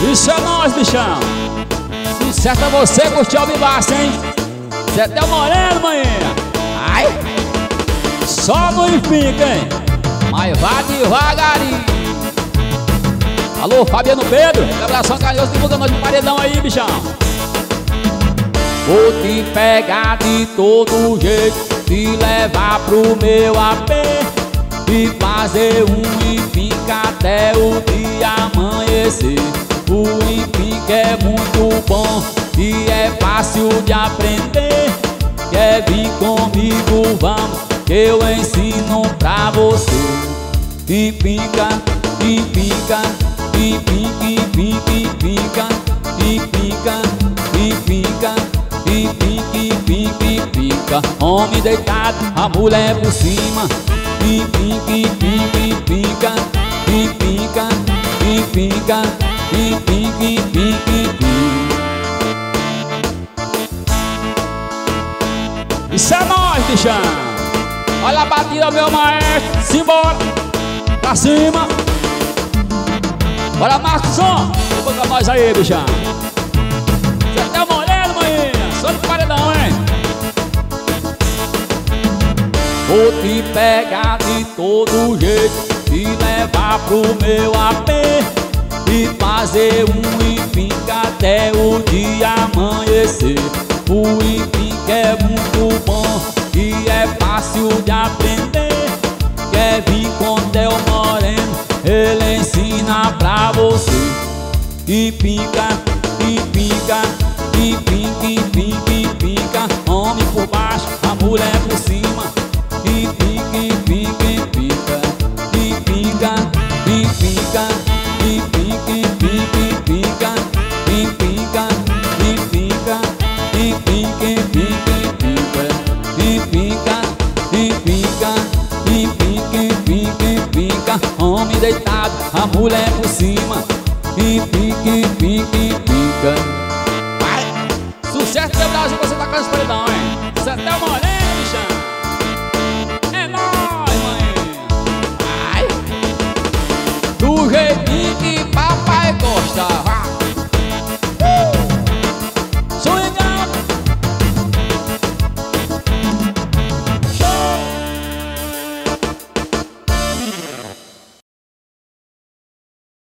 Isso é nóis, bichão. Sucesso a você, curtiu o vivaço, hein? Você é até moreno, maninha. Ai, só não fica, hein? Mas vai devagarinho. Alô, Fabiano Pedro, abração carinhoso, divulga nós de paredão aí, bichão. Vou te pegar de todo jeito, te levar pro meu AP e fazer um empinca até o dia amanhecer. O empinca é muito bom e é fácil de aprender. Quer vir comigo, vamos, que eu ensino pra você. Empinca, empinca, empinca, empinca, empinca, empinca, empinca, empinca, empinca, empinca. Homem deitado, a mulher por cima. Empinca, empinca, empinca, empinca, empinca, empinca, empinca, empinca. Isso é nóis, bichão. Olha a batida, meu maestro. Simbora, pra cima. Bora, Marcos Som. Divulga nós aí, bichão. Você até moreno, maninha. Só de paredão, hein? Vou te pegar de todo jeito, te levar pro meu AP e fazer um empinca até o dia amanhecer. O empinca é muito bom e é fácil de aprender. Quer vir com Del Moreno, ele ensina pra você. Empinca, empinca, empinca, empinca, empinca. Homem por baixo, a mulher por cima. Empinca, empinca, empinca, empinca, empinca, empinca, empinca, empinca, empinca, empinca, empinca, empinca, empinca, empinca, empinca, empinca, empinca. Homem deitado, a mulher por cima. Empinca, empinca, empinca. Vai! Sucesso do Brasil, você tá com esse paredão, hein? Você até uma